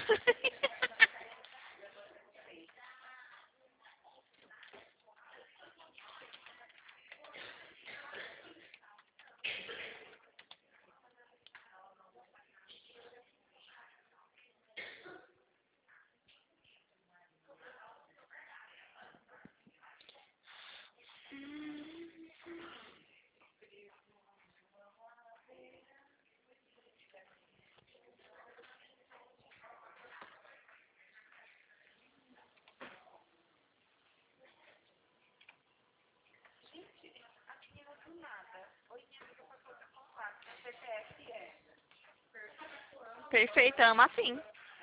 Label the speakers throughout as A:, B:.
A: Perfeita, ama sim.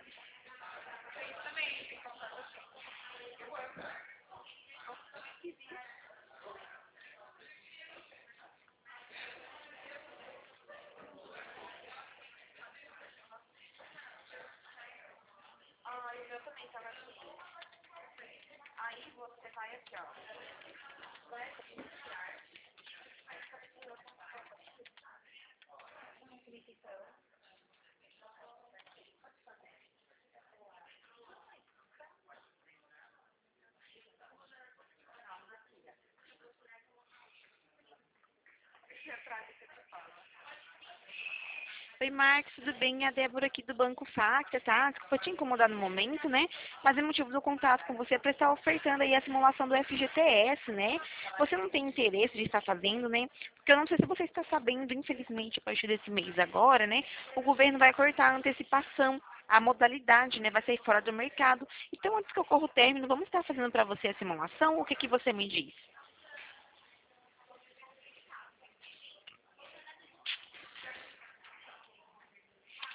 A: Oi, Marcos, tudo bem? É a Débora aqui do Banco Facta, tá? Desculpa te incomodar no momento, né? Mas o motivo do contato com você é para estar ofertando aí a simulação do FGTS, né? Você não tem interesse de estar fazendo, né? Porque eu não sei se você está sabendo, infelizmente, a partir desse mês agora, né? O governo vai cortar a antecipação, a modalidade, né? Vai sair fora do mercado. Então, antes que ocorra o término, vamos estar fazendo para você a simulação? O que que você me diz?